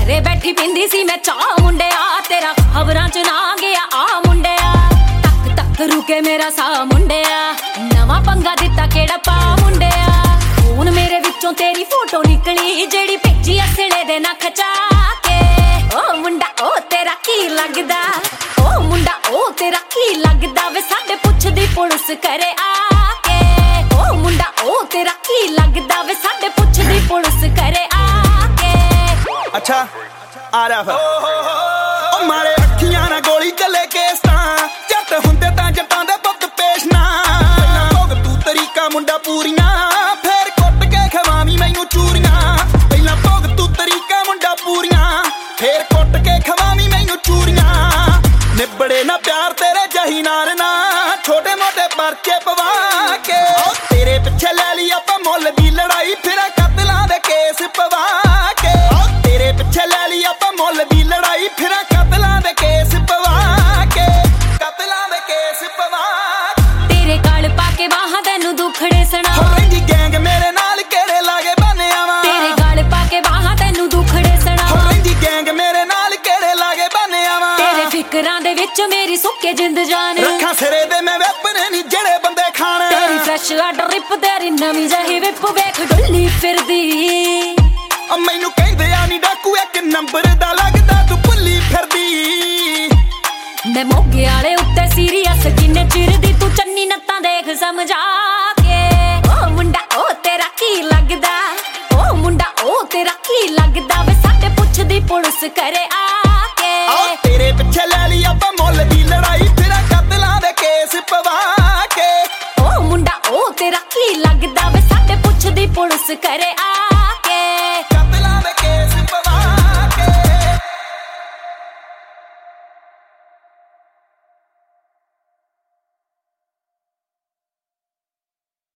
ਘਰੇ ਬੈਠੀ ਪਿੰਦੀ ਸੀ ਮੈਂ ਚਾਹ ਮੁੰਡਿਆ, ਤੇਰਾ ਖਬਰਾਂ ਚ ਨਾ ਗਿਆ ਆ ਮੁੰਡਿਆ। ਤੱਕ ਤੱਕ ਰੁਕੇ ਮੇਰਾ ਸਾਹ ਮੁੰਡਿਆ, ਨਵਾਂ ਪੰਗਾ ਦਿੱਤਾ ਕਿਹੜਾ ਪਾ ਮੁੰਡਿਆ। ਹੁਣ ਮੇਰੇ ਵਿੱਚੋਂ ਤੇਰੀ ਫੋਟੋ ਨਿਕਲੀ, ਜਿਹੜੀ ਭੇਜੀ ਅਸਲੇ ਦੇ ਨਾ ਖਚਾ ਕੇ। ਓ ਮੁੰਡਾ ਓ ਤੇਰਾ ਕੀ ਲੱਗਦਾ, ਓ ਮੁੰਡਾ ਓ ਤੇਰਾ ਕੀ ਲੱਗਦਾ ਵੇ ਸਾਡੇ ਪੁੱਛਦੀ ਪੁਲਿਸ ਘਰੇ ਆ ਕੇ। ਓ ਮੁੰਡਾ ਓ ਤੇਰਾ ਕੀ ਲੱਗਦਾ ਵੇ ਸਾਡੇ ਪੁੱਛਦੀ ਪੁਲਿਸ ਘਰੇ ਆ ਕੇ। ਅੱਛਾ ਆ ਰਿਹਾ ਫਿਰ ਓ ਮਾਰੇ ਅੱਖੀਆਂ ਨਾਲ ਗੋਲੀ ਚੱਲੇ ਕੇਸ ਤਾਂ ਜੱਟ ਹੁੰਦੇ ਤਾਂ ਜੱਟਾਂ ਦੇ ਪੁੱਤ ਪੇਸ਼ ਨਾ। ਭੋਗ ਤੂੰ ਤਰੀਕਾ ਮੁੰਡਾ ਪੂਰੀਆਂ, ਫੇਰ ਕੁੱਟ ਕੇ ਖਵਾਵੀਂ ਮੈਨੂੰ ਚੂਰੀਆਂ। ਪਹਿਲਾਂ ਭੋਗ ਤੂੰ ਤਰੀਕਾ ਮੁੰਡਾ ਪੂਰੀਆਂ, ਫੇਰ ਕੁੱਟ ਕੇ ਖਵਾਵੀਂ ਮੈਨੂੰ ਚੂਰੀਆਂ। ਨਿਬੜੇ ਨਾ ਪਿਆਰ ਤੇਰੇ ਜਹੀ ਨਾਲ ਨਾ, ਛੋਟੇ ਮੋਟੇ ਪਰਚੇ ਪਵਾ ਕੇ। ਤੇਰੇ ਪਿੱਛੇ ਲੈ ਲਈ ਆਪਾਂ ਮੁੱਲ ਦੀ ਲੜਾਈ, ਫਿਰ ਕਤਲਾਂ ਦੇ ਕੇਸ ਪਵਾ ਕੇ। ਤੇਰੇ ਪਿੱਛੇ ਲੈ ਲਈ ਆਪਾਂ ਮੁੱਲ ਦੀ ਲੜਾਈ, ਫਿਰ ਕਤਲਾਂ ਦੇ ਕੇਸ ਪਵਾ ਕੇ। ਕਤਲਾਂ ਦੇ ਕੇਸ ਪਵਾ ਤੇਰੇ ਗਲ ਪਾ ਕੇ ਬਾਹਾਂ ਤੈਨੂੰ ਦੁੱਖੜੇ ਸੁਣਾ। ਰਹਿੰਦੀ ਗੈਂਗ ਮੇਰੇ ਨਾਲ ਕਿਹੜੇ ਲਾਗੇ ਬੰਨਿਆ ਵਾ। ਤੇਰੇ ਗਲ ਪਾ ਕੇ ਬਾਹਾਂ ਤੈਨੂੰ ਦੁੱਖੜੇ ਸੁਣਾ। ਰਹਿੰਦੀ ਗੈਂਗ ਮੇਰੇ ਨਾਲ ਕਿਹੜੇ ਲਾਗੇ ਬੰਨਿਆ ਵਾ। ਤੇਰੇ ਫਿਕਰਾਂ ਦੇ ਵਿੱਚ ਮੇਰੀ ਸੁੱਕੇ ਜਿੰਦ ਜਾਨ, ਰੱਖਾਂ ਸਿਰੇ ਦੇ ਮੈਂ ਵੈਪਨ ਨਹੀਂ ਜਿਹੜੇ ਬੰਦੇ ਖਾਣ। ਤੇਰੀ ਫਰੈਸ਼ ਆਰਡਰ ਰਿਪ, ਤੇਰੀ ਨਵੀਂ ਜਹੀ ਵਿਪ ਵੇਖ ਡੁੱਲੀ ਫਿਰਦੀ। ਮੈਨੂੰ ਕਹਿੰਦੇ ਆ ਨੀ ਡਾਕੂ ਇੱਕ ਨੰਬਰ ਦਾ ਲੱਗਦਾ ਤੂੰ ਭੁੱਲੀ ਫਿਰਦੀ। ਮੈਂ ਮੋਗੇ ਵਾਲੇ ਉੱਤੇ ਸੀਰੀਅਸ ਕਿੰਨੇ ਚਿਰ ਦੀ, ਤੂੰ ਚੰਨੀ ਨੱਤਾਂ ਦੇਖ ਸਮਝਾ ਕੇ। ਓ ਮੁੰਡਾ ਓ ਤੇਰਾ ਕੀ ਲੱਗਦਾ, ਓ ਮੁੰਡਾ ਓ ਤੇਰਾ ਕੀ ਲੱਗਦਾ ਵੇ ਸਾਡੇ ਪੁੱਛਦੀ ਪੁਲਿਸ ਘਰੇ ਆ ਕੇ। ਤੇਰੇ ਪਿੱਛੇ ਲੈ ਲਈ ਆਪਾਂ ਮੁੱਲ ਦੀ ਲੜਾਈ, ਫਿਰ ਕਤਲਾਂ ਦੇ ਕੇਸ ਪਵਾ ਕੇ। ਓ ਮੁੰਡਾ ਓ ਤੇਰਾ ਕੀ ਲੱਗਦਾ ਵੇ ਸਾਡੇ ਪੁੱਛਦੀ ਪੁਲਿਸ ਘਰੇ ਆ